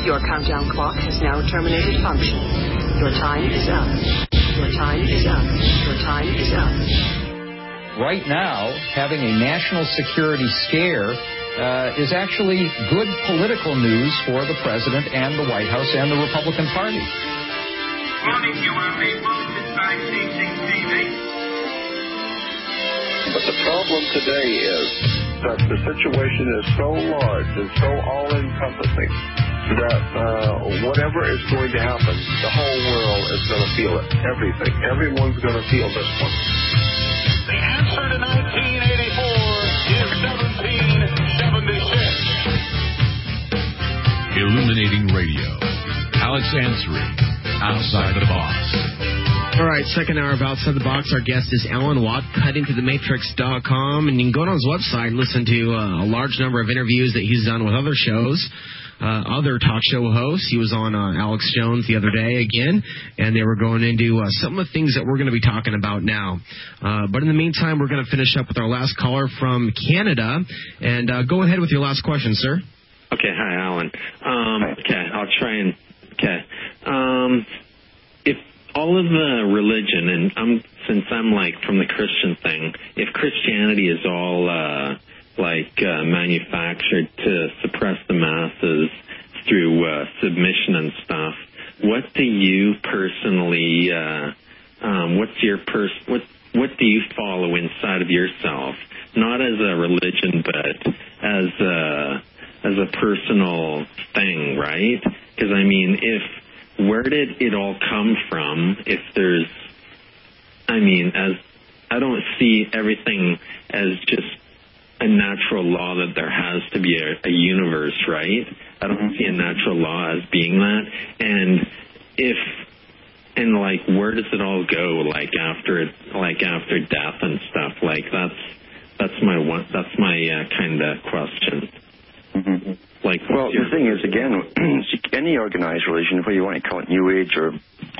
Your countdown clock has now terminated function. Your time is up. Your time is up. Your time is up. Right now, having a national security scare is actually good political news for the president and the White House and the Republican Party. Morning, URV. Welcome to CCTV. But the problem today is that the situation is so large and so all-encompassing that whatever is going to happen, the whole world is going to feel it. Everything. Everyone's going to feel this one. The answer to 1984 is 1776. Illuminating Radio. Alex Ansary, Outside the Box. All right, second hour of Outside the Box. Our guest is Alan Watt, cuttingtothematrix.com. And you can go on his website and listen to a large number of interviews that he's done with other shows, other talk show hosts. He was on Alex Jones the other day again, and they were going into some of the things that we're going to be talking about now. But in the meantime, we're going to finish up with our last caller from Canada. And go ahead with your last question, sir. Okay, hi, Alan. Okay, I'll try and... Okay. If all of the religion, and since I'm like from the Christian thing, if Christianity is all manufactured to suppress the masses through submission and stuff, what do you personally, what do you follow inside of yourself? Not as a religion, but as a personal thing, right? Because I mean, where did it all come from? If there's, I don't see everything as just a natural law that there has to be a universe, right? I don't see a natural law as being that. And where does it all go? After death and stuff. That's my kind of question. Mm-hmm. Well, the thing is, again, any organized religion, whether you want to call it New Age or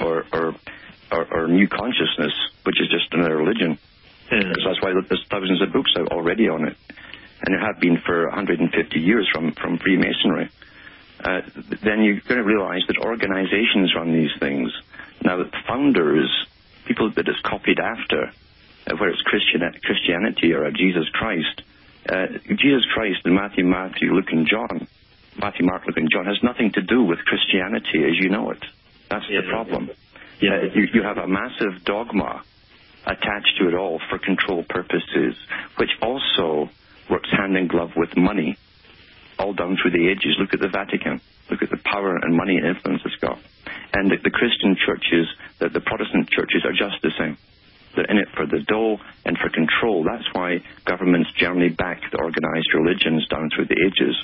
New Consciousness, which is just another religion. Yeah. So that's why there's thousands of books out already on it, and there have been for 150 years from Freemasonry. Then you're going to realize that organizations run these things. Now, that founders, people that it's copied after, whether it's Christianity or Jesus Christ, Jesus Christ and Matthew, Mark, Luke, and John, has nothing to do with Christianity as you know it. That's the problem. Yeah. You have a massive dogma attached to it all for control purposes, which also works hand in glove with money, all down through the ages. Look at the Vatican. Look at the power and money and influence it's got. And the Christian churches, the Protestant churches are just the same. They're in it for the dough and for control. That's why governments generally back the organized religions down through the ages.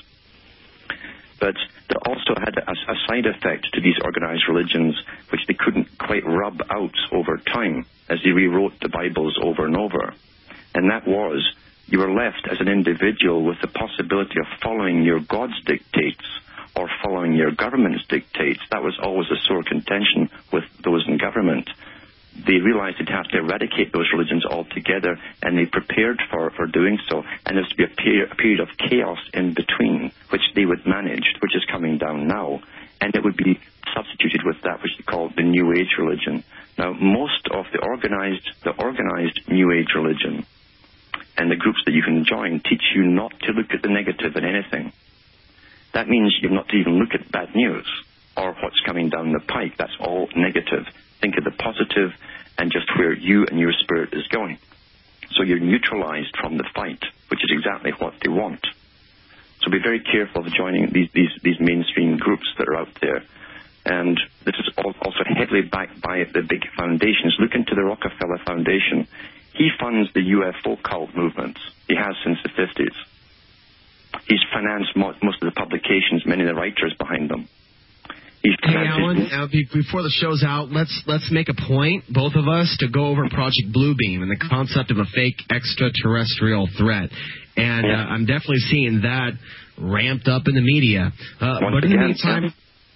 But they also had a side effect to these organized religions, which they couldn't quite rub out over time as they rewrote the Bibles over and over. And that was, you were left as an individual with the possibility of following your God's dictates or following your government's dictates. That was always a sore contention with those in government. They realized they'd have to eradicate those religions altogether, and they prepared for doing so. And there's to be a period of chaos in between, which they would manage, which is coming down now. And it would be substituted with that which they call the New Age religion. Now, most of the organized New Age religion and the groups that you can join teach you not to look at the negative in anything. That means you're not to even look at bad news or what's coming down the pike. That's all negative. Think of the positive and just where you and your spirit is going. So you're neutralized from the fight, which is exactly what they want. So be very careful of joining these mainstream groups that are out there. And this is also heavily backed by the big foundations. Look into the Rockefeller Foundation. He funds the UFO cult movements. He has since the 50s. He's financed most of the publications, many of the writers behind them. Hey, Alan, before the show's out, let's make a point, both of us, to go over Project Bluebeam and the concept of a fake extraterrestrial threat. And I'm definitely seeing that ramped up in the media. But in the meantime,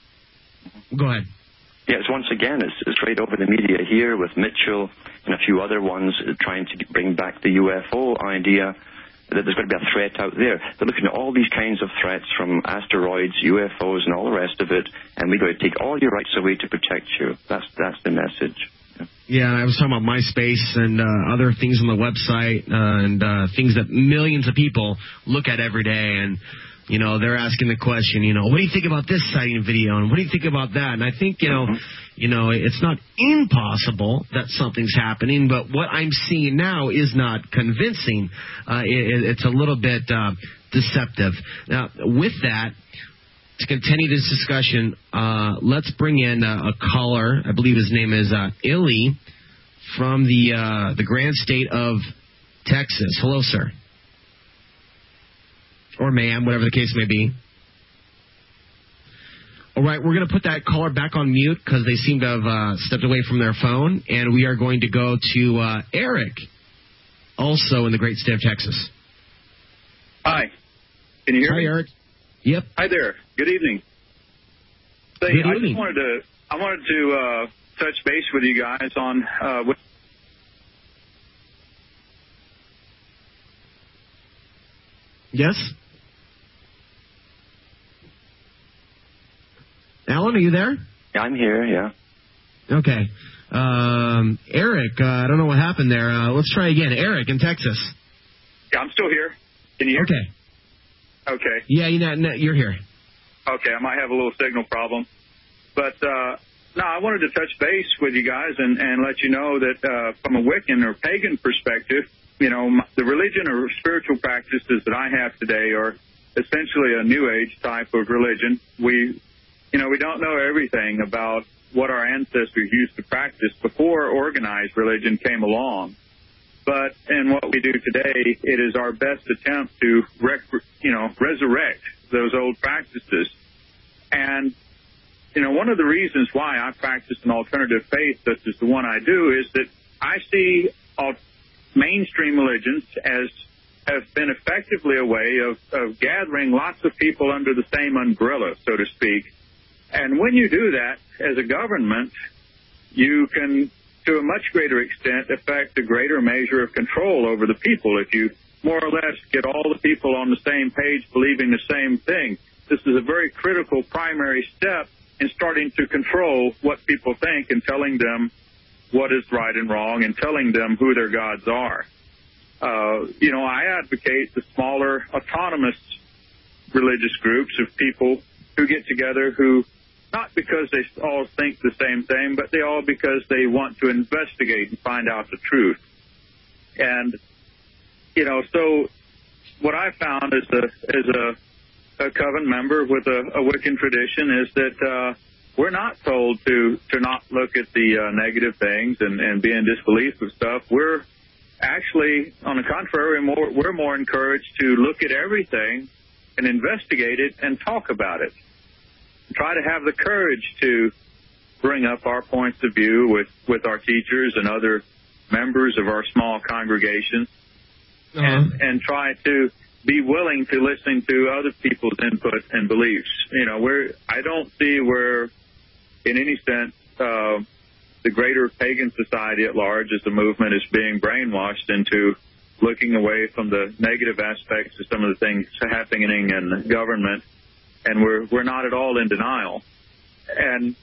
go ahead. Yes, once again, it's right over the media here with Mitchell and a few other ones trying to bring back the UFO idea. that there's going to be a threat out there. They're looking at all these kinds of threats from asteroids, UFOs, and all the rest of it, and we've got to take all your rights away to protect you. That's the message. Yeah, I was talking about MySpace and other things on the website and things that millions of people look at every day, and you know, they're asking the question, you know, what do you think about this sighting video, and what do you think about that? And I think, you know, it's not impossible that something's happening, but what I'm seeing now is not convincing. It's a little bit deceptive. Now, with that, to continue this discussion, let's bring in a caller. I believe his name is Illy from the grand state of Texas. Hello, sir. Or ma'am, whatever the case may be. All right, we're going to put that caller back on mute because they seem to have stepped away from their phone, and we are going to go to Eric, also in the great state of Texas. Hi. Can you hear me? Hi, Eric. Yep. Hi there. Good evening. Say, Good I evening. just wanted to touch base with you guys on Yes? Alan, are you there? Yeah, I'm here, yeah. Okay. Eric, I don't know what happened there. Let's try again. Eric in Texas. Yeah, I'm still here. Can you hear me? Okay. Okay. Yeah, you're here. Okay, I might have a little signal problem. But, no, I wanted to touch base with you guys and let you know that from a Wiccan or pagan perspective, you know, the religion or spiritual practices that I have today are essentially a New Age type of religion. We don't know everything about what our ancestors used to practice before organized religion came along. But in what we do today, it is our best attempt to, resurrect those old practices. And, you know, one of the reasons why I practice an alternative faith such as the one I do is that I see mainstream religions have been effectively a way of gathering lots of people under the same umbrella, so to speak. And when you do that as a government, you can, to a much greater extent, affect a greater measure of control over the people if you more or less get all the people on the same page believing the same thing. This is a very critical primary step in starting to control what people think and telling them what is right and wrong and telling them who their gods are. I advocate the smaller autonomous religious groups of people who get together who, not because they all think the same thing, but they all because they want to investigate and find out the truth. And, so what I found as a coven member with a Wiccan tradition is that we're not told to not look at the negative things and be in disbelief of stuff. We're actually, on the contrary, we're more encouraged to look at everything and investigate it and talk about it. Try to have the courage to bring up our points of view with our teachers and other members of our small congregations, and try to be willing to listen to other people's input and beliefs. I don't see where, in any sense, the greater pagan society at large as a movement is being brainwashed into looking away from the negative aspects of some of the things happening in government, and we're not at all in denial. And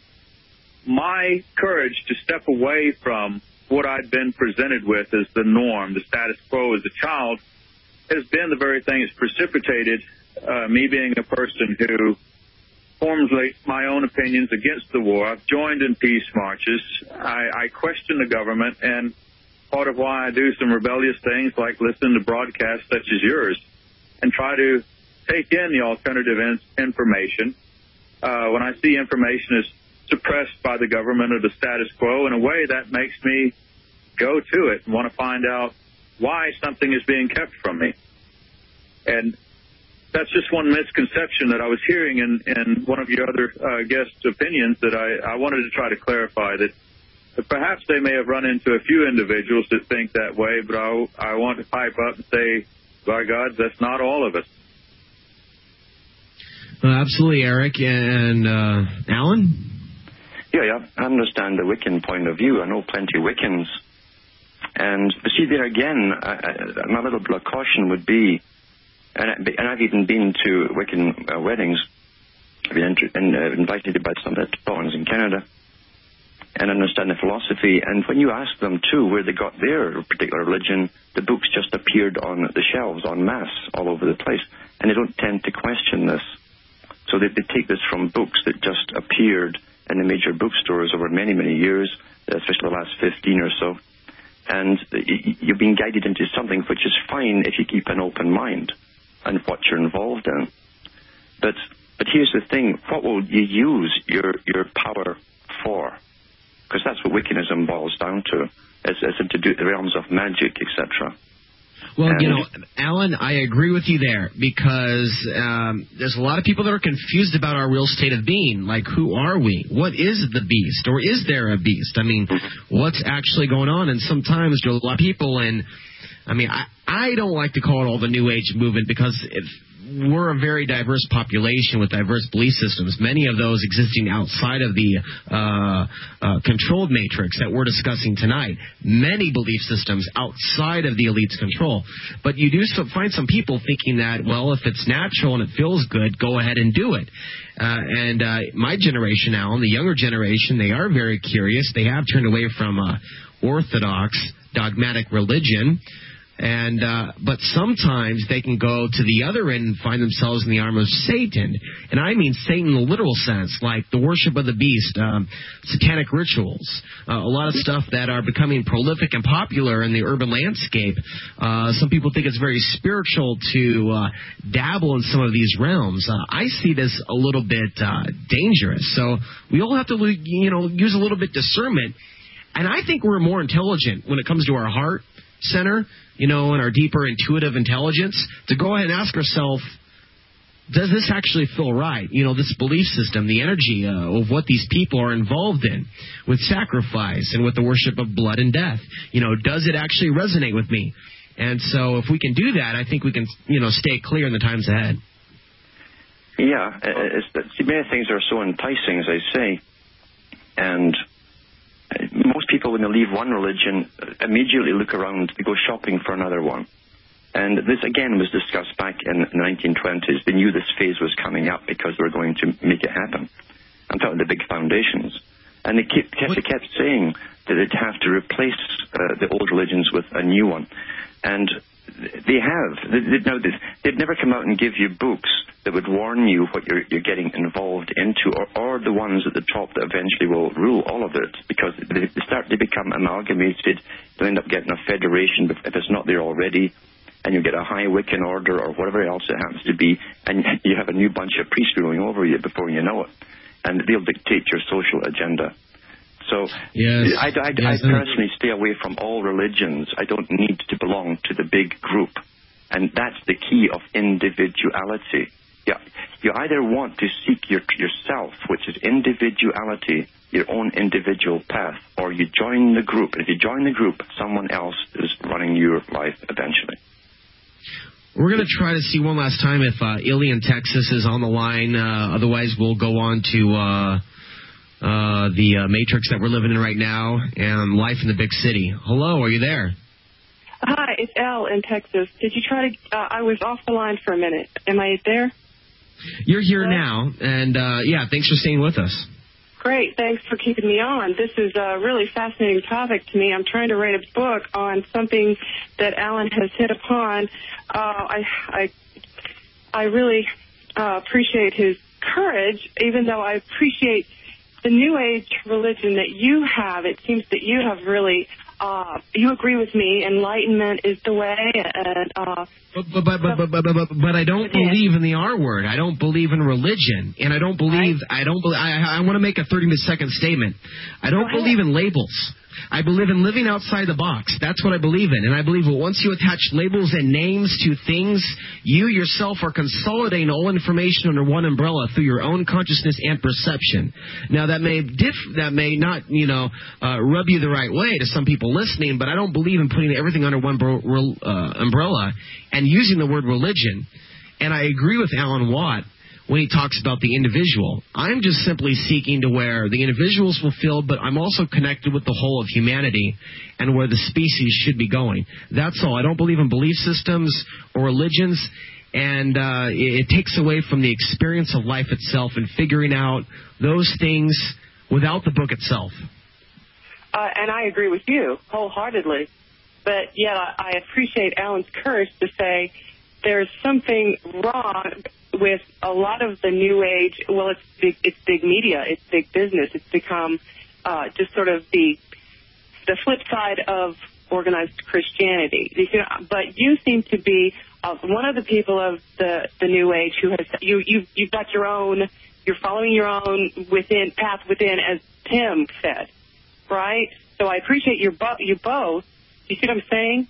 my courage to step away from what I'd been presented with as the norm, the status quo as a child, has been the very thing that's precipitated me being a person who formulate my own opinions against the war. I've joined in peace marches. I question the government, and part of why I do some rebellious things like listen to broadcasts such as yours and try to take in the alternative information. When I see information is suppressed by the government or the status quo, in a way that makes me go to it and want to find out why something is being kept from me. And that's just one misconception that I was hearing in one of your other guests' opinions that I wanted to try to clarify, that perhaps they may have run into a few individuals that think that way, but I want to pipe up and say, by God, that's not all of us. Absolutely, Eric. And Alan? Yeah, I understand the Wiccan point of view. I know plenty of Wiccans. And see, there again, my little bit of caution would be, and I've even been to Wiccan weddings. I've been invited by some Tibetans in Canada, and understand the philosophy. And when you ask them, too, where they got their particular religion, the books just appeared on the shelves en masse all over the place. And they don't tend to question this. So they take this from books that just appeared in the major bookstores over many, many years, especially the last 15 or so. And you're being guided into something which is fine if you keep an open mind and what you're involved in. But here's the thing, what will you use your power for? Because that's what Wiccanism boils down to, is into the realms of magic, etc. Well, Alan, I agree with you there, because there's a lot of people that are confused about our real state of being. Like, who are we? What is the beast? Or is there a beast? I mean, what's actually going on? And sometimes there are a lot of people, and I mean, I don't like to call it all the New Age movement, because we're a very diverse population with diverse belief systems, many of those existing outside of the controlled matrix that we're discussing tonight. Many belief systems outside of the elite's control. But you do find some people thinking that, well, if it's natural and it feels good, go ahead and do it. And my generation, Alan, the younger generation, they are very curious. They have turned away from orthodox, dogmatic religion. And but sometimes they can go to the other end and find themselves in the arm of Satan. And I mean Satan in the literal sense, like the worship of the beast, satanic rituals, a lot of stuff that are becoming prolific and popular in the urban landscape. Some people think it's very spiritual to dabble in some of these realms. I see this a little bit dangerous. So we all have to, use a little bit discernment. And I think we're more intelligent when it comes to our heart center, and our deeper intuitive intelligence, to go ahead and ask ourselves, does this actually feel right? This belief system, the energy of what these people are involved in with sacrifice and with the worship of blood and death. Does it actually resonate with me? And so if we can do that, I think we can, stay clear in the times ahead. Yeah, many things are so enticing, as I say, and most people, when they leave one religion, immediately look around, they go shopping for another one. And this, again, was discussed back in the 1920s. They knew this phase was coming up because they were going to make it happen. I'm talking the big foundations. And they kept saying that they'd have to replace the old religions with a new one. And they have. They'd never come out and give you books that would warn you what you're getting involved into, or the ones at the top that eventually will rule all of it, because they become amalgamated. They'll end up getting a federation if it's not there already, and you get a high Wiccan order or whatever else it happens to be, and you have a new bunch of priests ruling over you before you know it, and they'll dictate your social agenda. So yes. I personally stay away from all religions. I don't need to belong to the big group. And that's the key of individuality. Yeah, you either want to seek yourself, which is individuality, your own individual path, or you join the group. And if you join the group, someone else is running your life eventually. We're going to try to see one last time if Illy in Texas is on the line. Otherwise, we'll go on to the matrix that we're living in right now and life in the big city. Hello, are you there? Hi, it's Elle in Texas. Did you try to... I was off the line for a minute. Am I there? You're here now, and thanks for staying with us. Great, thanks for keeping me on. This is a really fascinating topic to me. I'm trying to write a book on something that Alan has hit upon. I really appreciate his courage, even though I appreciate the New Age religion that you have. It seems that you have really... you agree with me. Enlightenment is the way, and but I don't believe in the R word. I don't believe in religion, and I don't believe. I want to make a 30-second statement. I don't believe in labels. I believe in living outside the box. That's what I believe in. And I believe that once you attach labels and names to things, you yourself are consolidating all information under one umbrella through your own consciousness and perception. Now, that may not, rub you the right way to some people listening, but I don't believe in putting everything under one umbrella and using the word religion. And I agree with Alan Watt when he talks about the individual. I'm just simply seeking to where the individual is fulfilled, but I'm also connected with the whole of humanity and where the species should be going. That's all. I don't believe in belief systems or religions, and it takes away from the experience of life itself and figuring out those things without the book itself. And I agree with you wholeheartedly. But yet I appreciate Alan's courage to say there's something wrong with a lot of the New Age. Well, it's big media, it's big business. It's become just sort of the flip side of organized Christianity. But you seem to be one of the people of the New Age who has you've got your own. You're following your own path within, as Tim said, right? So I appreciate you both. You see what I'm saying?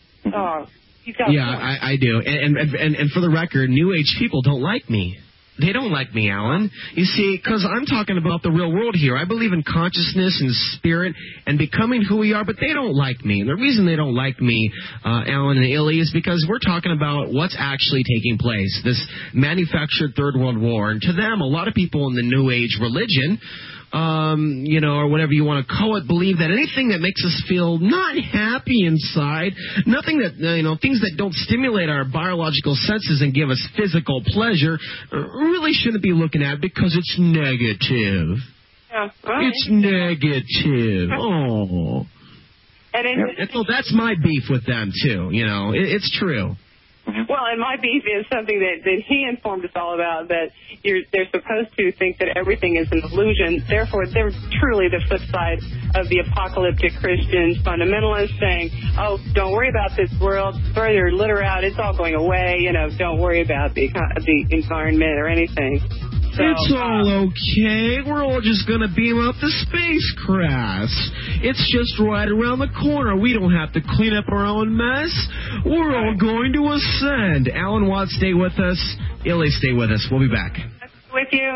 I do. And for the record, New Age people don't like me. They don't like me, Alan. You see, because I'm talking about the real world here. I believe in consciousness and spirit and becoming who we are, but they don't like me. And the reason they don't like me, Alan and Illy, is because we're talking about what's actually taking place, this manufactured Third World War. And to them, a lot of people in the New Age religion, or whatever you want to call it, believe that anything that makes us feel not happy inside, nothing that, things that don't stimulate our biological senses and give us physical pleasure, really shouldn't be looking at because it's negative. Yeah, right. It's negative. Oh. And so that's my beef with them, too. It's true. Well, and my beef is something that he informed us all about, that they're supposed to think that everything is an illusion. Therefore, they're truly the flip side of the apocalyptic Christians, fundamentalists saying, oh, don't worry about this world, throw your litter out, it's all going away, don't worry about the environment or anything. So, it's all okay. We're all just going to beam up the spacecraft. It's just right around the corner. We don't have to clean up our own mess. We're all going to ascend. Alan Watts, stay with us. Illy, stay with us. We'll be back. With you.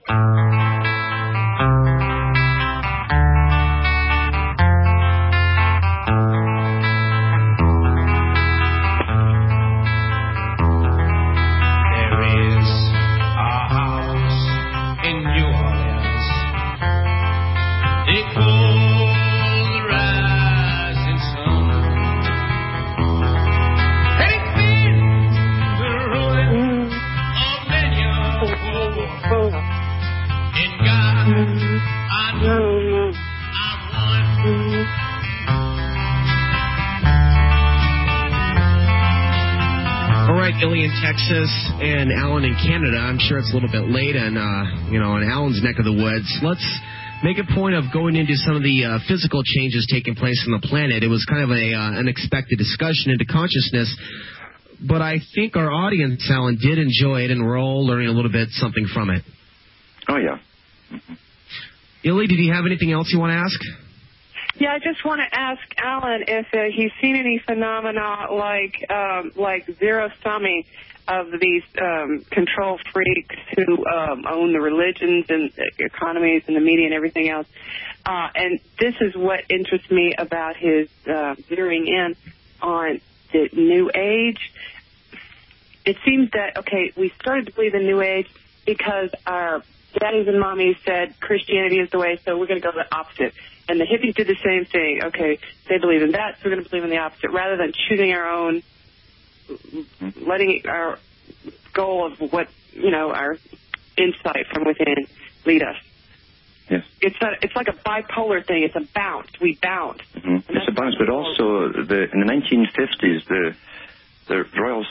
Illy in Texas and Alan in Canada. I'm sure it's a little bit late and, in Alan's neck of the woods. Let's make a point of going into some of the physical changes taking place on the planet. It was kind of an unexpected discussion into consciousness, but I think our audience, Alan, did enjoy it, and we're all learning a little bit something from it. Oh, yeah. Illy, did you have anything else you want to ask? Yeah, I just want to ask Alan if he's seen any phenomena like zero-summing of these control freaks who own the religions and the economies and the media and everything else. And this is what interests me about his zeroing in on the New Age. It seems that, we started to believe in New Age because our daddies and mommies said Christianity is the way, so we're going to go the opposite. And the hippies did the same thing. They believe in that, so we're going to believe in the opposite, rather than choosing our own, letting our goal of what, our insight from within lead us. Yes. It's like a bipolar thing. It's a bounce. We bounce. Mm-hmm. It's a bounce, but also in the 1950s, the Royals,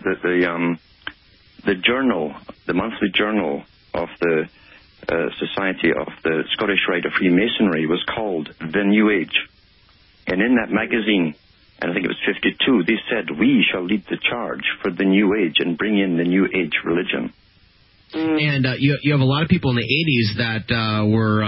the journal, the monthly journal of the Society of the Scottish Rite of Freemasonry was called The New Age. And in that magazine, and I think it was 52, they said, we shall lead the charge for the New Age and bring in the New Age religion. And you have a lot of people in the 80s that were,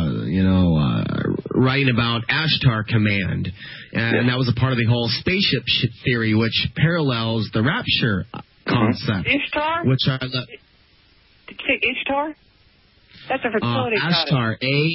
writing about Ashtar Command. And that was a part of the whole spaceship theory, which parallels the rapture concept. Ishtar? Which I love. Did you say Ishtar? That's a fertility Ashtar,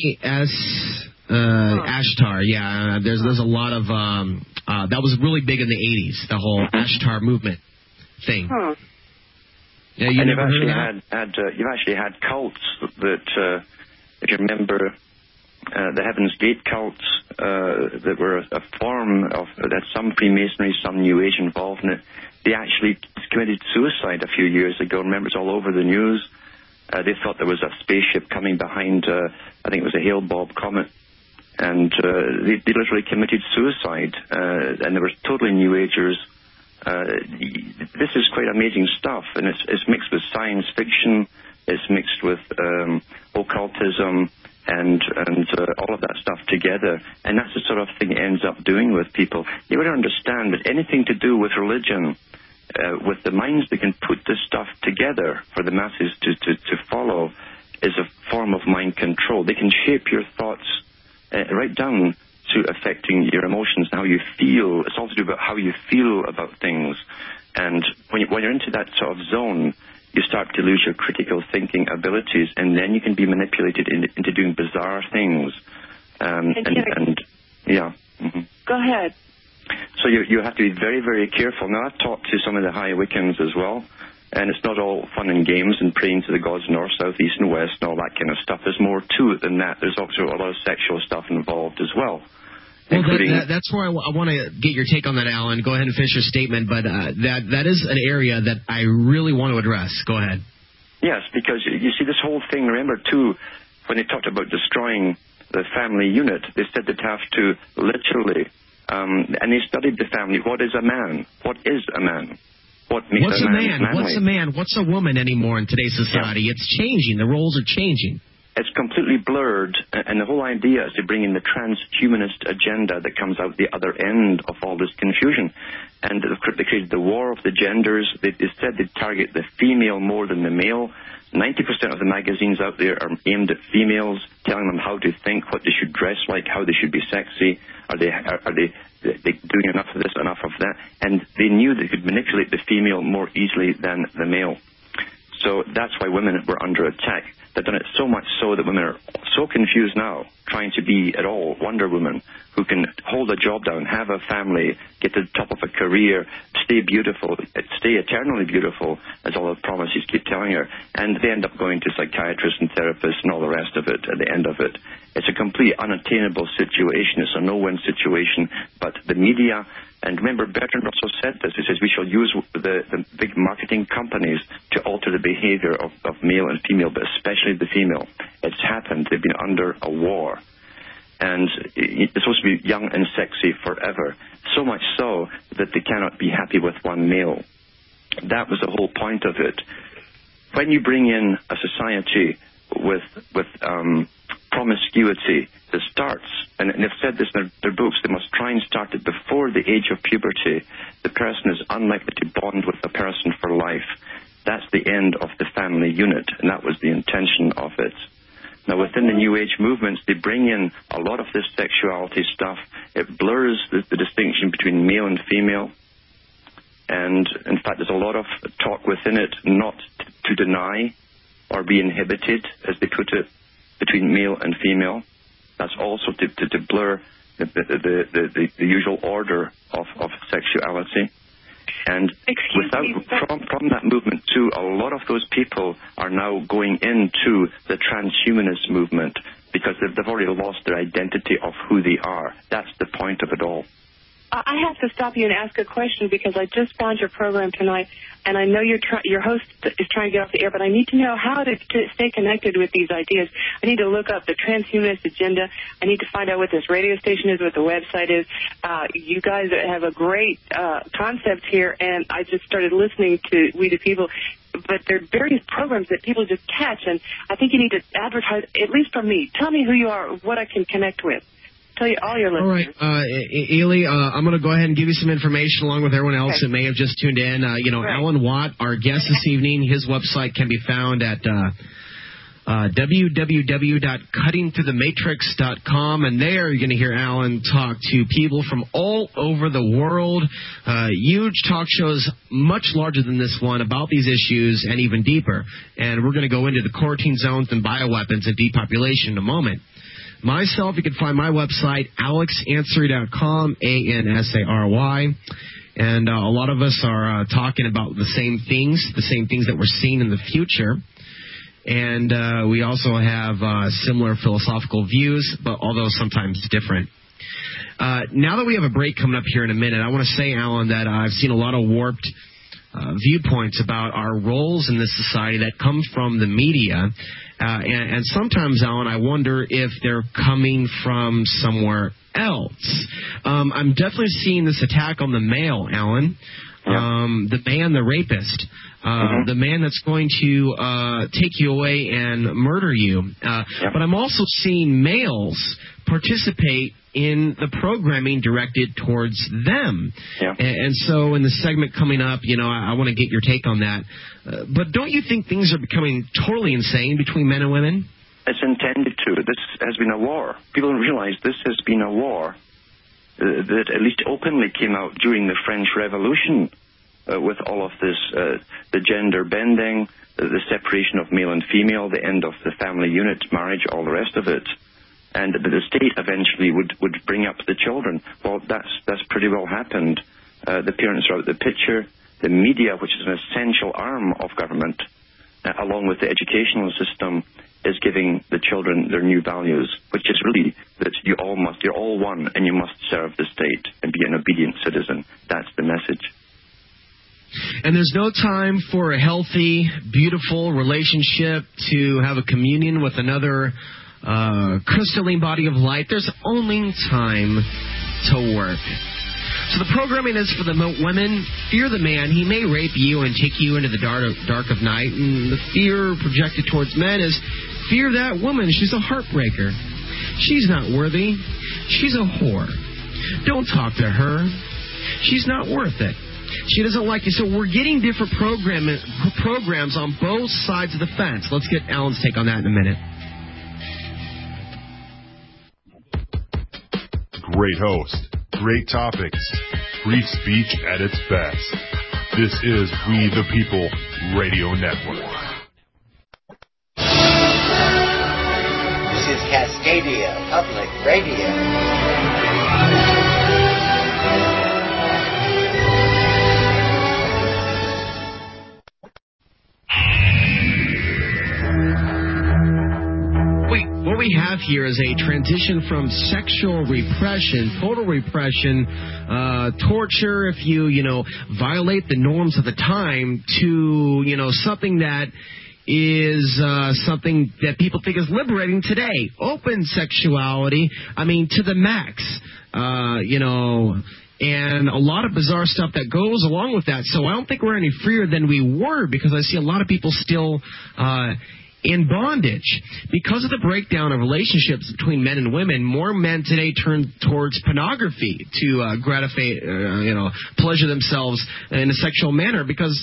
Ashtar, yeah. There's a lot of that was really big in the 80s, the whole Ashtar movement thing. Huh. Yeah, you and never heard of that? You've actually had cults that, if you remember, the Heaven's Gate cults that were a form of, that had some Freemasonry, some New Age involved in it. They actually committed suicide a few years ago. Remember, it's all over the news. They thought there was a spaceship coming behind, I think it was a Hale-Bopp comet, and they literally committed suicide, and they were totally New Agers. This is quite amazing stuff, and it's mixed with science fiction, it's mixed with occultism, and all of that stuff together, and that's the sort of thing it ends up doing with people. You got to understand that anything to do with religion, with the minds that can put this stuff together for the masses to follow, is a form of mind control. They can shape your thoughts right down to affecting your emotions and how you feel. It's all to do about how you feel about things. And when you're into that sort of zone, you start to lose your critical thinking abilities, and then you can be manipulated into doing bizarre things. Yeah. Mm-hmm. Go ahead. So you have to be very, very careful. Now, I've talked to some of the high Wiccans as well, and it's not all fun and games and praying to the gods north, south, east, and west, and all that kind of stuff. There's more to it than that. There's also a lot of sexual stuff involved as well. Well, that's where I want to get your take on that, Alan. Go ahead and finish your statement, but that is an area that I really want to address. Go ahead. Yes, because you see this whole thing, remember, too, when they talked about destroying the family unit, they said they'd have to literally, and they studied the family. What is a man? What is a man? What makes What's a man manly? What's a man? What's a woman anymore in today's society? Yeah. It's changing. The roles are changing. It's completely blurred, and the whole idea is to bring in the transhumanist agenda that comes out the other end of all this confusion. And they created the war of the genders. They said they'd target the female more than the male. 90% of the magazines out there are aimed at females, telling them how to think, what they should dress like, how they should be sexy. Are they doing enough of this, enough of that? And they knew they could manipulate the female more easily than the male. So that's why women were under attack. They've done it so much so that women are so confused now, trying to be at all Wonder Woman, who can hold a job down, have a family, get to the top of a career, stay beautiful, stay eternally beautiful, as all the promises keep telling her. And they end up going to psychiatrists and therapists and all the rest of it at the end of it. It's a complete unattainable situation. It's a no-win situation. But the media, and remember, Bertrand Russell said this. He says we shall use the big marketing companies to alter the behavior of male and female, but especially the female. It's happened. They've been under a war. And it's supposed to be young and sexy forever. So much so that they cannot be happy with one male. That was the whole point of it. When you bring in a society with promiscuity that starts, and they've said this in their books, they must try and start it before the age of puberty. The person is unlikely to bond with a person for life. That's the end of the family unit, and that was the intention of it. Now, within the New Age movements, they bring in a lot of this sexuality stuff. It blurs the distinction between male and female. And, in fact, there's a lot of talk within it not to deny or be inhibited, as they put it, between male and female. That's also to blur the usual order of sexuality. And from that movement, too, a lot of those people are now going into the transhumanist movement because they've already lost their identity of who they are. That's the point of it all. I have to stop you and ask a question because I just found your program tonight, and I know your host is trying to get off the air, but I need to know how to stay connected with these ideas. I need to look up the transhumanist agenda. I need to find out what this radio station is, what the website is. You guys have a great concept here, and I just started listening to We the People. But there are various programs that people just catch, and I think you need to advertise, at least for me. Tell me who you are, what I can connect with. Tell you all your listeners. All right, Ely, I'm going to go ahead and give you some information along with everyone else that may have just tuned in. Alan Watt, our guest this evening, his website can be found at www.cuttingthroughthematrix.com, and there you're going to hear Alan talk to people from all over the world. Huge talk shows, much larger than this one, about these issues and even deeper. And we're going to go into the quarantine zones and bioweapons and depopulation in a moment. Myself, you can find my website, alexansary.com, ANSARY. And a lot of us are talking about the same things that we're seeing in the future. And we also have similar philosophical views, but although sometimes different. Now that we have a break coming up here in a minute, I want to say, Alan, that I've seen a lot of warped viewpoints about our roles in this society that come from the media. And sometimes, Alan, I wonder if they're coming from somewhere else. I'm definitely seeing this attack on the male, Alan. The man, the rapist. The man that's going to take you away and murder you. But I'm also seeing males participate in the programming directed towards them. And so in the segment coming up, I want to get your take on that. But don't you think things are becoming totally insane between men and women? It's intended to. This has been a war. People don't realize this has been a war that at least openly came out during the French Revolution. With all of this, the gender bending, the separation of male and female, the end of the family unit, marriage, all the rest of it. And the state eventually would bring up the children. Well, that's pretty well happened. The parents are out of the picture. The media, which is an essential arm of government, along with the educational system, is giving the children their new values, which is really that you're all one, and you must serve the state and be an obedient citizen. That's the message. And there's no time for a healthy, beautiful relationship to have a communion with another crystalline body of light. There's only time to work. So the programming is for the women. Fear the man. He may rape you and take you into the dark of night. And the fear projected towards men is fear that woman. She's a heartbreaker. She's not worthy. She's a whore. Don't talk to her. She's not worth it. She doesn't like you. So we're getting different programs on both sides of the fence. Let's get Alan's take on that in a minute. Great host, great topics, free speech at its best. This is We the People Radio Network. This is Cascadia Public Radio. What we have here is a transition from sexual repression, total repression, torture if you violate the norms of the time, to, something that is something that people think is liberating today. Open sexuality, to the max, and a lot of bizarre stuff that goes along with that. So I don't think we're any freer than we were, because I see a lot of people still in bondage. Because of the breakdown of relationships between men and women, more men today turn towards pornography to gratify, pleasure themselves in a sexual manner, because,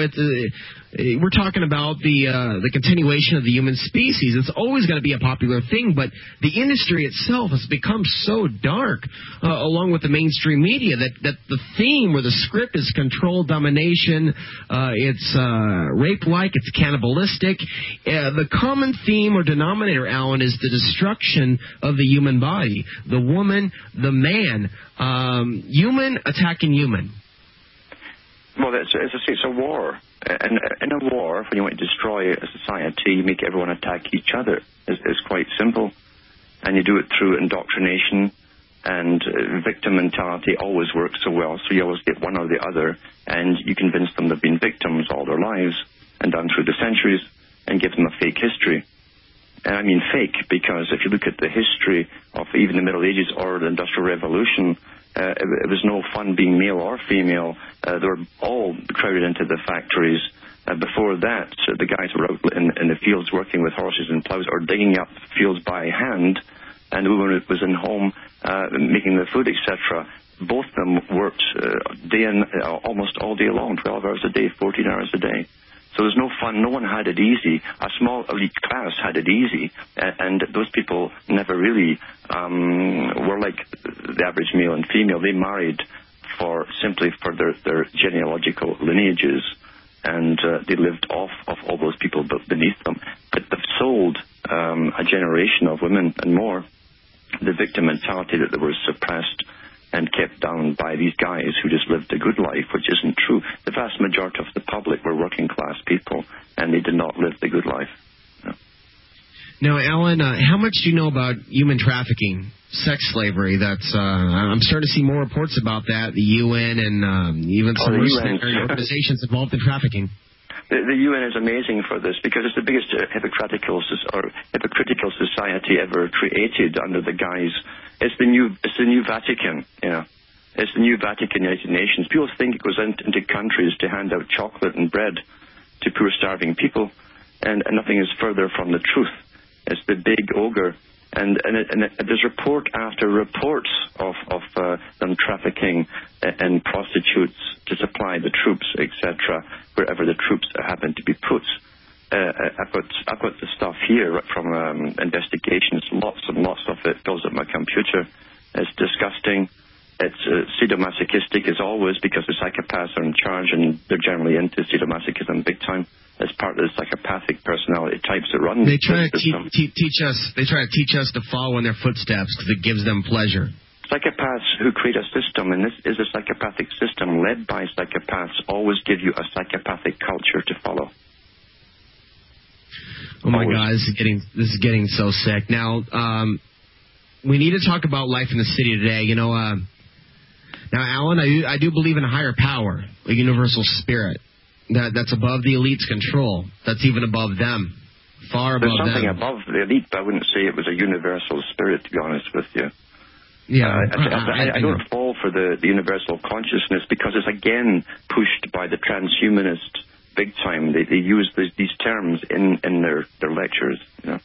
we're talking about the continuation of the human species. It's always going to be a popular thing, but the industry itself has become so dark, along with the mainstream media, that the theme or the script is control, domination. It's rape-like, it's cannibalistic. The common theme or denominator, Alan, is the destruction of the human body. The woman, the man, human attacking human. Well, as I say, it's a war. And in a war, when you want to destroy a society, you make everyone attack each other. It's quite simple. And you do it through indoctrination, and victim mentality always works so well. So you always get one or the other, and you convince them they've been victims all their lives and done through the centuries, and give them a fake history. And I mean fake, because if you look at the history of even the Middle Ages or the Industrial Revolution, it was no fun being male or female. They were all crowded into the factories. Before that, the guys were out in the fields working with horses and plows, or digging up fields by hand, and the woman was in home making the food, etc. Both of them worked almost all day long, 12 hours a day, 14 hours a day. So there's no fun. No one had it easy. A small elite class had it easy, and those people never really were like the average male and female. They married simply for their genealogical lineages, and they lived off of all those people beneath them. But they've sold a generation of women and more the victim mentality that they were suppressed and kept down by these guys who just lived a good life, which isn't true. The vast majority of the public were working-class people, and they did not live the good life. Now, Alan, how much do you know about human trafficking, sex slavery? I'm starting to see more reports about that, the UN and even some mercenary organizations involved in trafficking. The UN is amazing for this because it's the biggest hypocritical society ever created under the guise. It's the new Vatican, It's the new Vatican, United Nations. People think it goes into countries to hand out chocolate and bread to poor starving people, and nothing is further from the truth. It's the big ogre, and there's report after reports of them trafficking and prostitutes to supply the troops, etc., wherever the troops happen to be put. I've got the stuff here from investigations, lots and lots of it fills up my computer. It's disgusting. It's sadomasochistic as always because the psychopaths are in charge and they're generally into sadomasochism big time. As part of the psychopathic personality types that run. They try to teach us. They try to teach us to follow in their footsteps because it gives them pleasure. Psychopaths who create a system, and this is a psychopathic system led by psychopaths, always give you a psychopathic culture to follow. Oh my God, this is getting so sick. Now, we need to talk about life in the city today. Now, Alan, I do believe in a higher power, a universal spirit. That's above the elite's control. That's even above them. Far above them. There's something above the elite, but I wouldn't say it was a universal spirit, to be honest with you. Yeah. I don't fall for the universal consciousness because it's again pushed by the transhumanists big time. They use these terms in their lectures,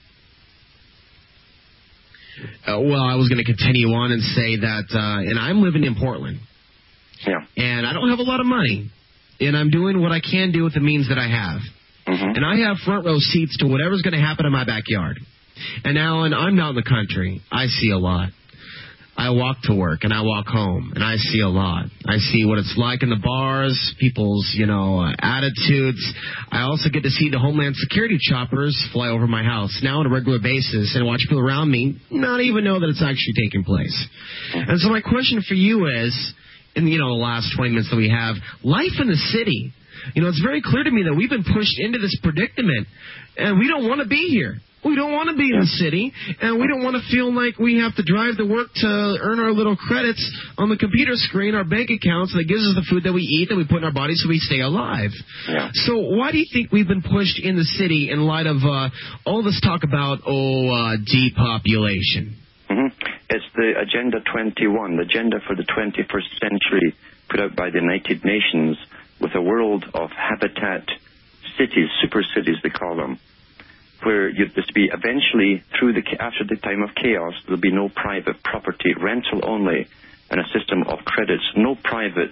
Well, I was going to continue on and say that, and I'm living in Portland. Yeah. And I don't have a lot of money. And I'm doing what I can do with the means that I have. Mm-hmm. And I have front row seats to whatever's going to happen in my backyard. And Alan, I'm out in the country. I see a lot. I walk to work and I walk home and I see a lot. I see what it's like in the bars, people's, attitudes. I also get to see the Homeland Security choppers fly over my house now on a regular basis and watch people around me not even know that it's actually taking place. And so my question for you is, in the last 20 minutes that we have, life in the city. It's very clear to me that we've been pushed into this predicament, and we don't want to be here. We don't want to be in the city, and we don't want to feel like we have to drive to work to earn our little credits on the computer screen, our bank accounts that gives us the food that we eat, that we put in our bodies so we stay alive. Yeah. So why do you think we've been pushed in the city in light of all this talk about, depopulation? Mm-hmm. It's the Agenda 21, the agenda for the 21st century, put out by the United Nations, with a world of habitat cities, super cities they call them, where there's to be eventually, after the time of chaos, there'll be no private property, rental only, and a system of credits, no private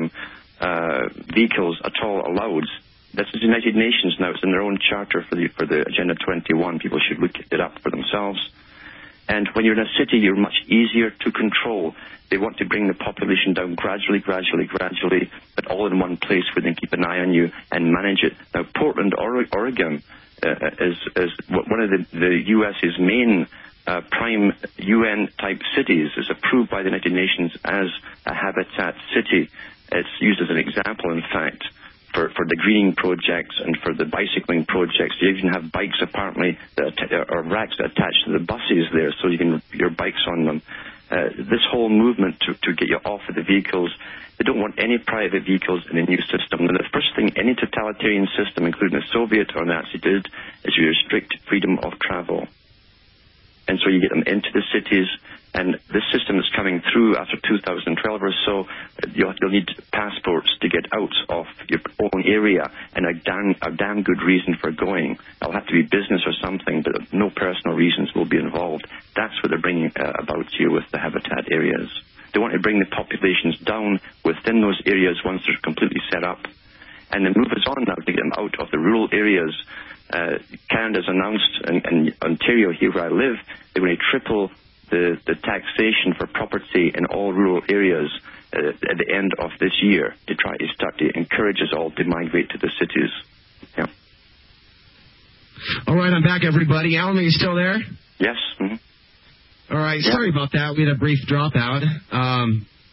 vehicles at all allowed. This is the United Nations now. It's in their own charter for the Agenda 21. People should look it up for themselves. And when you're in a city, you're much easier to control. They want to bring the population down gradually, but all in one place where they can keep an eye on you and manage it. Now, Portland, Oregon, is one of the U.S.'s main prime UN-type cities. Is approved by the United Nations as a habitat city. It's used as an example, in fact, for the greening projects and for the bicycling projects. You even have bikes, apparently, or racks attached to the buses there, so you can your bikes on them. This whole movement to get you off of the vehicles, they don't want any private vehicles in a new system. And the first thing any totalitarian system, including the Soviet or Nazi, did is you restrict freedom of travel. And so you get them into the cities, and this system is coming through after 2012 or so. You'll need passports to get out of your own area, and a damn good reason for going. It'll have to be business or something, but no personal reasons will be involved. That's what they're bringing about here with the habitat areas. They want to bring the populations down within those areas once they're completely set up, and then move us on now to get them out of the rural areas. Canada's announced, in Ontario, here where I live, they're going to triple the taxation for property in all rural areas at the end of this year to try to start to encourage us all to migrate to the cities. Yeah. All right, I'm back, everybody. Alan, are you still there? Yes. Mm-hmm. All right, sorry about that. We had a brief dropout.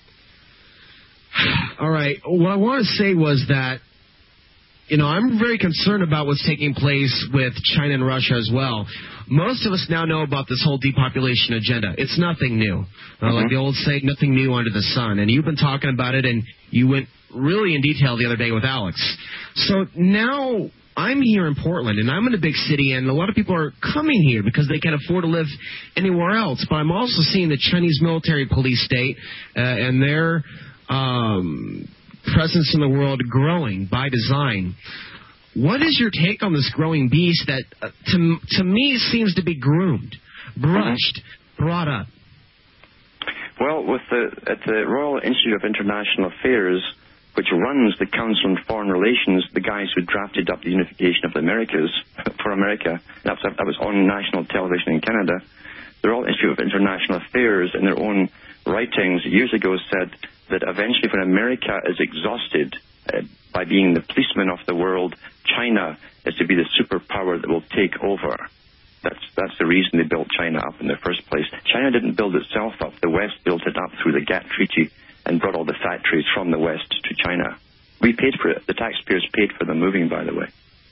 All right. What I want to say was that, I'm very concerned about what's taking place with China and Russia as well. Most of us now know about this whole depopulation agenda. It's nothing new. Like the old saying, nothing new under the sun. And you've been talking about it, and you went really in detail the other day with Alex. So now I'm here in Portland, and I'm in a big city, and a lot of people are coming here because they can't afford to live anywhere else. But I'm also seeing the Chinese military police state and their presence in the world growing by design. What is your take on this growing beast that, to me, seems to be groomed, brushed, brought up? Well, at the Royal Institute of International Affairs, which runs the Council on Foreign Relations, the guys who drafted up the unification of the Americas for America, that was on national television in Canada, the Royal Institute of International Affairs, in their own writings years ago, said that eventually when America is exhausted by being the policeman of the world, China is to be the superpower that will take over. That's the reason they built China up in the first place. China didn't build itself up. The West built it up through the GATT Treaty and brought all the factories from the West to China. We paid for it. The taxpayers paid for them moving, by the way.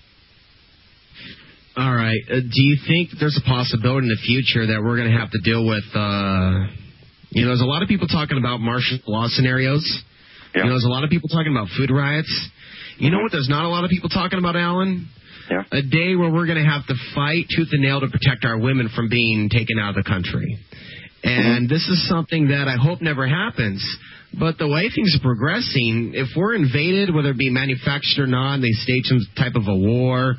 All right. Do you think there's a possibility in the future that we're going to have to deal with, there's a lot of people talking about martial law scenarios. Yeah. There's a lot of people talking about food riots. You know what there's not a lot of people talking about, Alan? Yeah. A day where we're going to have to fight tooth and nail to protect our women from being taken out of the country. And this is something that I hope never happens. But the way things are progressing, if we're invaded, whether it be manufactured or not, they stage some type of a war,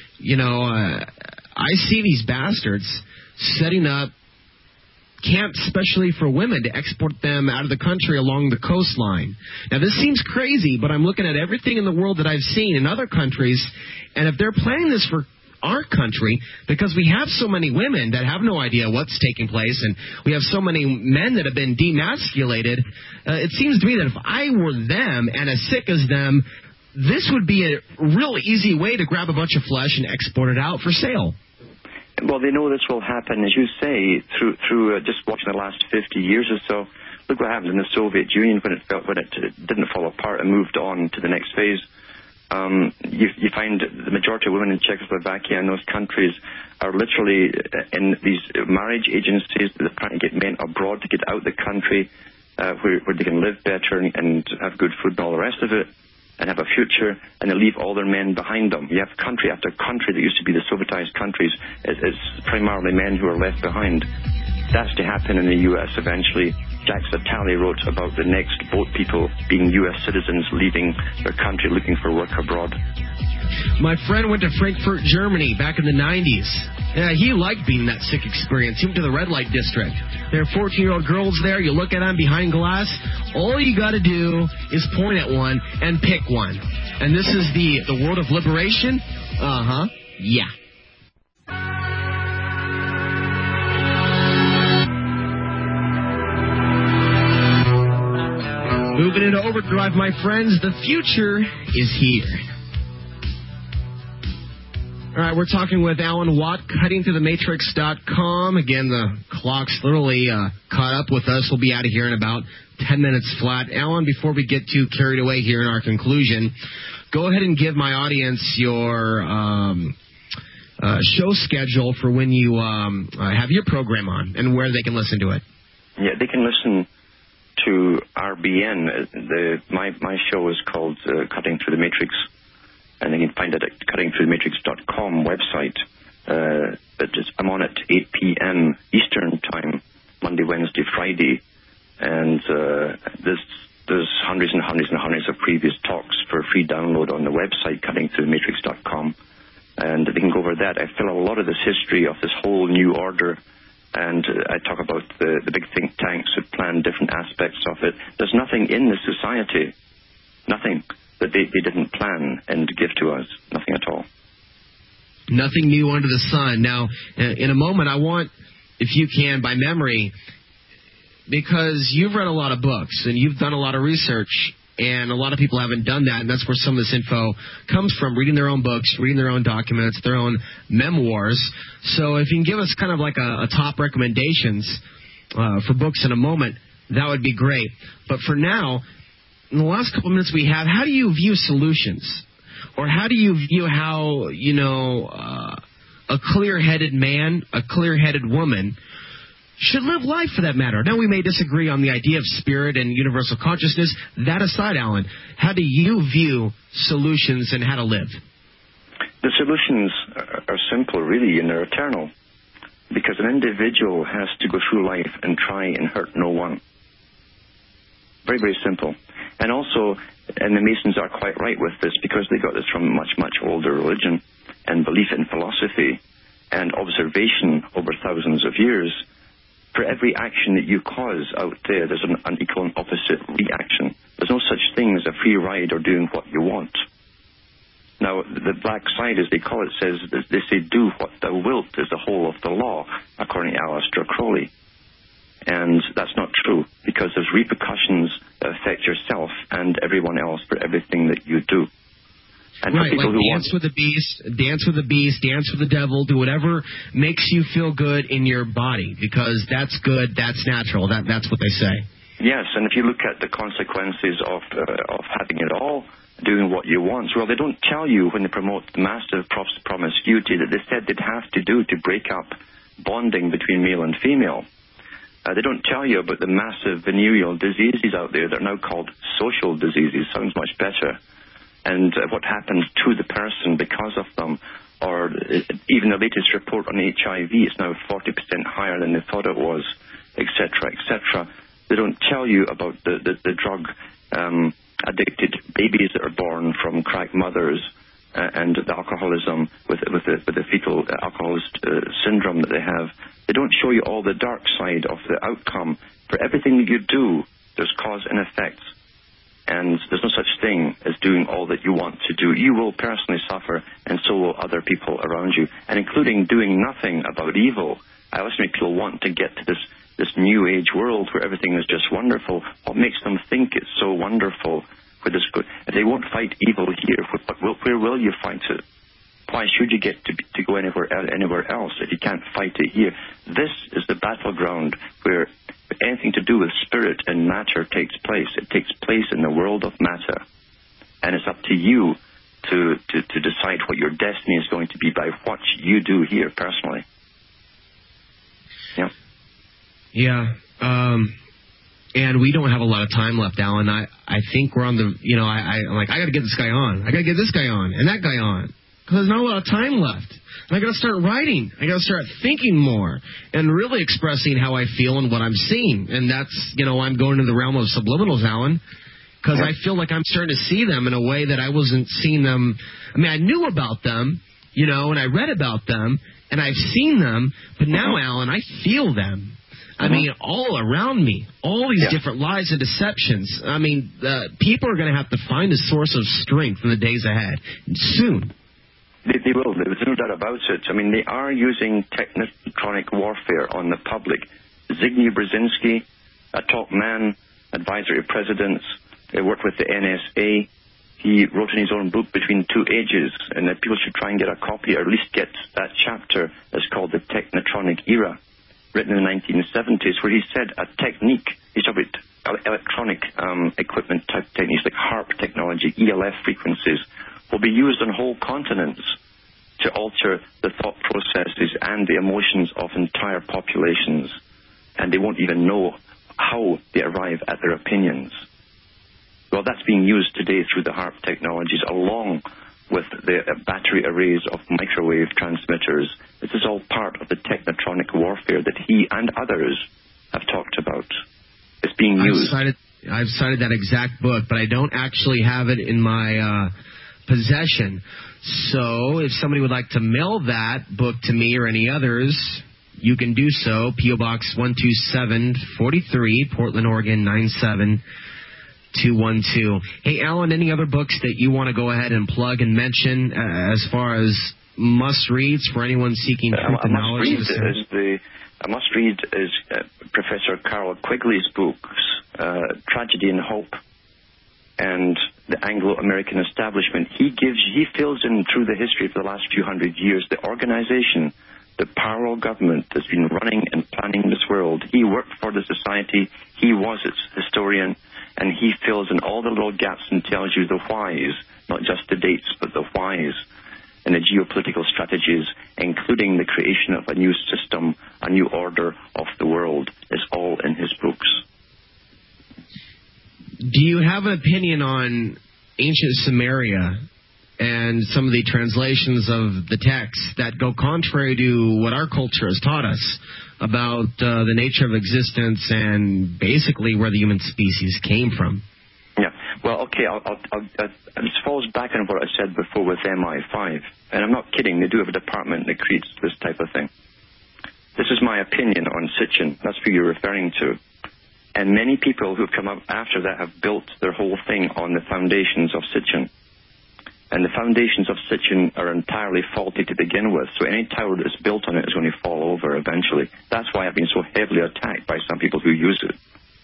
I see these bastards setting up camps especially for women to export them out of the country along the coastline. Now, this seems crazy, but I'm looking at everything in the world that I've seen in other countries, and if they're planning this for our country, because we have so many women that have no idea what's taking place, and we have so many men that have been demasculated, it seems to me that if I were them and as sick as them, this would be a real easy way to grab a bunch of flesh and export it out for sale. Well, they know this will happen, as you say, through just watching the last 50 years or so. Look what happened in the Soviet Union when it didn't fall apart and moved on to the next phase. You find the majority of women in Czechoslovakia and those countries are literally in these marriage agencies that are trying to get men abroad to get out of the country where they can live better and have good food and all the rest of it, and have a future, and they leave all their men behind them. You have country after country that used to be the Sovietized countries. It's primarily men who are left behind. That's to happen in the U.S. eventually. Jack Satali wrote about the next boat people being U.S. citizens leaving their country looking for work abroad. My friend went to Frankfurt, Germany back in the 90s. Yeah, he liked being in that sick experience. He went to the red light district. There are 14-year-old girls there. You look at them behind glass. All you got to do is point at one and pick one. And this is the world of liberation? Uh-huh. Yeah. Moving into overdrive, my friends. The future is here. All right, we're talking with Alan Watt, cuttingthroughthematrix.com. Again, the clock's literally caught up with us. We'll be out of here in about 10 minutes flat. Alan, before we get too carried away here in our conclusion, go ahead and give my audience your show schedule for when you have your program on and where they can listen to it. Yeah, they can listen to RBN. My show is called Cutting Through the Matrix, and they can find it at cuttingthroughthematrix.com website. I'm on at 8 p.m. Eastern Time, Monday, Wednesday, Friday, and there's hundreds and hundreds and hundreds of previous talks for free download on the website, cuttingthroughthematrix.com, and they can go over that. I fill out a lot of this history of this whole new order, and I talk about the big think tanks who plan different aspects of it. There's nothing in this society, nothing that they didn't plan and give to us, nothing at all. Nothing new under the sun. Now, in a moment, I want, if you can, by memory, because you've read a lot of books and you've done a lot of research, and a lot of people haven't done that, and that's where some of this info comes from, reading their own books, reading their own documents, their own memoirs. So if you can give us kind of like a top recommendations for books in a moment, that would be great. But for now, in the last couple of minutes we have, how do you view solutions? Or how do you view how, a clear-headed man, a clear-headed woman should live life, for that matter? Now, we may disagree on the idea of spirit and universal consciousness. That aside, Alan, how do you view solutions and how to live? The solutions are simple, really, and they're eternal. Because an individual has to go through life and try and hurt no one. Very, very simple. And also, and the Masons are quite right with this, because they got this from a much, much older religion and belief in philosophy and observation over thousands of years. For every action that you cause out there, there's an equal and opposite reaction. There's no such thing as a free ride or doing what you want. Now, the black side, as they call it, says, they say, do what thou wilt is the whole of the law, according to Aleister Crowley. And that's not true, because there's repercussions that affect yourself and everyone else for everything that you do. And right, for people like who dance with the beast, dance with the devil, do whatever makes you feel good in your body, because that's good, that's natural, that's what they say. Yes, and if you look at the consequences of having it all, doing what you want, well, they don't tell you when they promote massive promiscuity that they said they'd have to do to break up bonding between male and female. They don't tell you about the massive venereal diseases out there that are now called social diseases. Sounds much better. And what happens to the person because of them, or even the latest report on HIV is now 40% higher than they thought it was, etc., etc. They don't tell you about the drug addicted babies that are born from crack mothers and the alcoholism with the fetal alcoholist syndrome that they have. They don't show you all the dark side of the outcome. For everything that you do, there's cause and effect. And there's no such thing as doing all that you want to do. You will personally suffer, and so will other people around you, and including doing nothing about evil. I always make people want to get to this new age world where everything is just wonderful. What makes them think it's so wonderful? If they won't fight evil here, where will you fight it? Why should you get to go anywhere else if you can't fight it here? This is the battleground where anything to do with spirit and matter takes place. It takes place in the world of matter. And it's up to you to decide what your destiny is going to be by what you do here personally. Yeah. Yeah. And we don't have a lot of time left, Alan. I think we're on the, I'm like, I got to get this guy on. I got to get this guy on and that guy on. Because there's not a lot of time left. And I got to start writing. I got to start thinking more and really expressing how I feel and what I'm seeing. And that's, I'm going to the realm of subliminals, Alan, because I feel like I'm starting to see them in a way that I wasn't seeing them. I mean, I knew about them, and I read about them, and I've seen them. But now, Alan, I feel them. I mean, all around me, all these different lies and deceptions. I mean, people are going to have to find a source of strength in the days ahead, soon. They will. There's no doubt about it. I mean, they are using technotronic warfare on the public. Zbigniew Brzezinski, a top man, advisor to presidents, worked with the NSA. He wrote in his own book, Between Two Ages, and that people should try and get a copy, or at least get that chapter that's called The Technotronic Era, written in the 1970s, where he said a technique, he's talking about electronic equipment type techniques like HAARP technology, ELF frequencies, will be used on whole continents to alter the thought processes and the emotions of entire populations. And they won't even know how they arrive at their opinions. Well, that's being used today through the HAARP technologies, along with the battery arrays of microwave transmitters. This is all part of the technotronic warfare that he and others have talked about. It's being used. I've cited that exact book, but I don't actually have it in my possession. So if somebody would like to mail that book to me or any others, you can do so. P.O. Box 12743, Portland, Oregon 97212. Hey, Alan, any other books that you want to go ahead and plug and mention as far as must-reads for anyone seeking truth and knowledge? A must-read is Professor Carroll Quigley's books, Tragedy and Hope, and the Anglo-American Establishment. He fills in through the history for the last few hundred years the organization, the parallel government that's been running and planning this world. He worked for the society. He was its historian, and he fills in all the little gaps and tells you the whys, not just the dates, but the whys, and the geopolitical strategies, including the creation of a new system, a new order of the world, is all in his books. Do you have an opinion on ancient Sumeria and some of the translations of the texts that go contrary to what our culture has taught us about the nature of existence and basically where the human species came from? Yeah, well, okay, this falls back on what I said before with MI5, and I'm not kidding, they do have a department that creates this type of thing. This is my opinion on Sitchin, that's who you're referring to. And many people who've come up after that have built their whole thing on the foundations of Sitchin. And the foundations of Sitchin are entirely faulty to begin with, so any tower that's built on it is going to fall over eventually. That's why I've been so heavily attacked by some people who use it.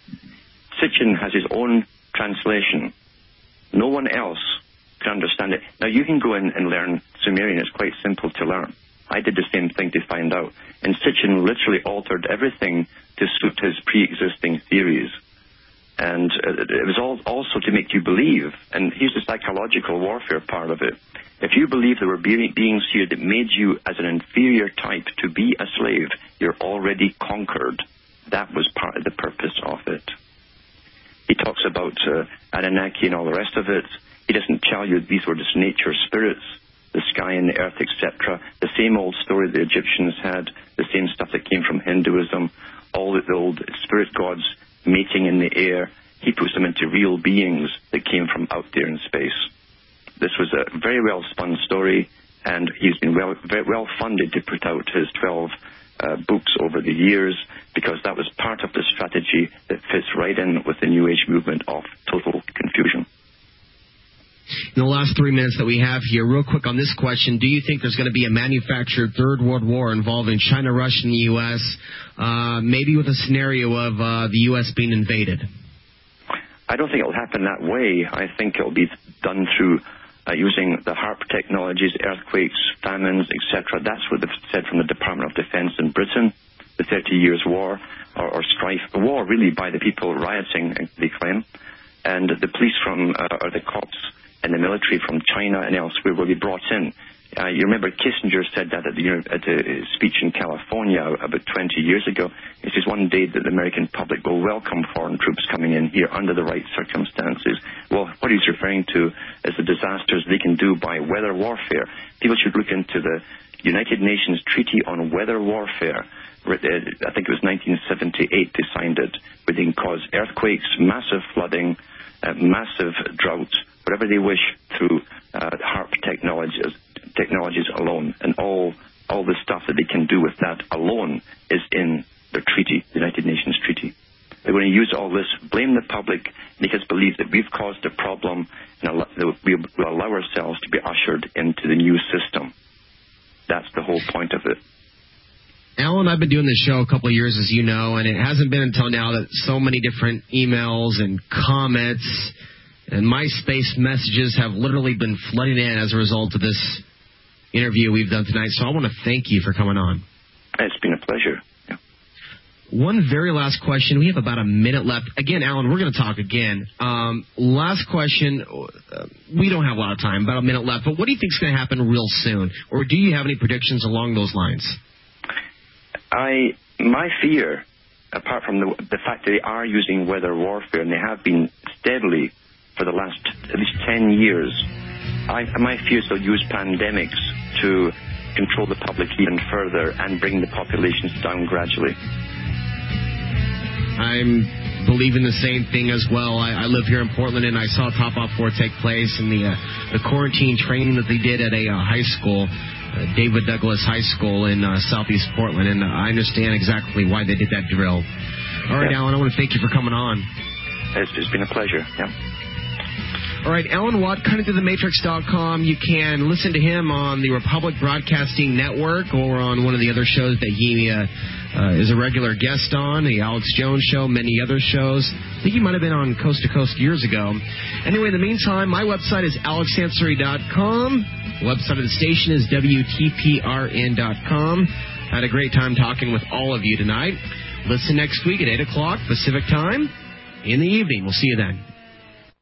Sitchin has his own translation. No one else can understand it. Now, you can go in and learn Sumerian. It's quite simple to learn. I did the same thing to find out. And Sitchin literally altered everything to suit his pre-existing theories. And it was also to make you believe, and here's the psychological warfare part of it. If you believe there were beings here that made you as an inferior type to be a slave, you're already conquered. That was part of the purpose of it. He talks about Anunnaki and all the rest of it. He doesn't tell you these were just nature spirits, the sky and the earth, etc. The same old story the Egyptians had, the same stuff that came from Hinduism, all the old spirit gods mating in the air. He puts them into real beings that came from out there in space. This was a very well-spun story, and he's been very well funded to put out his 12 books over the years, because that was part of the strategy that fits right in with the New Age movement of total confusion. In the last 3 minutes that we have here, real quick on this question, do you think there's going to be a manufactured Third World War involving China, Russia, and the U.S., maybe with a scenario of the U.S. being invaded? I don't think it'll happen that way. I think it'll be done through using the HARP technologies, earthquakes, famines, etc. That's what they've said from the Department of Defense in Britain, the 30 Years' War, or strife, a war really by the people rioting, they claim, and the police from, or the cops and the military from China and elsewhere will be brought in. You remember Kissinger said that at a speech in California about 20 years ago. He says one day that the American public will welcome foreign troops coming in here under the right circumstances. Well, what he's referring to is the disasters they can do by weather warfare. People should look into the United Nations Treaty on Weather Warfare. I think it was 1978 they signed it, where they can cause earthquakes, massive flooding, massive drought, whatever they wish through HARP technologies alone. And all the stuff that they can do with that alone is in their treaty, the United Nations Treaty. They're going to use all this, blame the public, make us believe that we've caused a problem, and we will allow ourselves to be ushered into the new system. That's the whole point of it. Alan, I've been doing this show a couple of years, as you know, and it hasn't been until now that so many different emails and comments and MySpace messages have literally been flooding in as a result of this interview we've done tonight. So I want to thank you for coming on. It's been a pleasure. Yeah. One very last question. We have about a minute left. Again, Alan, we're going to talk again. Last question. We don't have a lot of time, about a minute left. But what do you think is going to happen real soon? Or do you have any predictions along those lines? My fear, apart from the fact that they are using weather warfare, and they have been steadily for the last at least 10 years, my fear is they'll use pandemics to control the public even further and bring the populations down gradually. I'm believing the same thing as well. I live here in Portland, and I saw Top Off 4 take place in the quarantine training that they did at a high school, David Douglas High School in southeast Portland, and I understand exactly why they did that drill. All right, Alan, I want to thank you for coming on. It's been a pleasure, yeah. All right, Alan Watt, cuttingthroughthematrix.com. You can listen to him on the Republic Broadcasting Network or on one of the other shows that he is a regular guest on, the Alex Jones Show, many other shows. I think he might have been on Coast to Coast years ago. Anyway, in the meantime, my website is alexansary.com. The website of the station is WTPRN.com. I had a great time talking with all of you tonight. Listen next week at 8 o'clock Pacific Time in the evening. We'll see you then.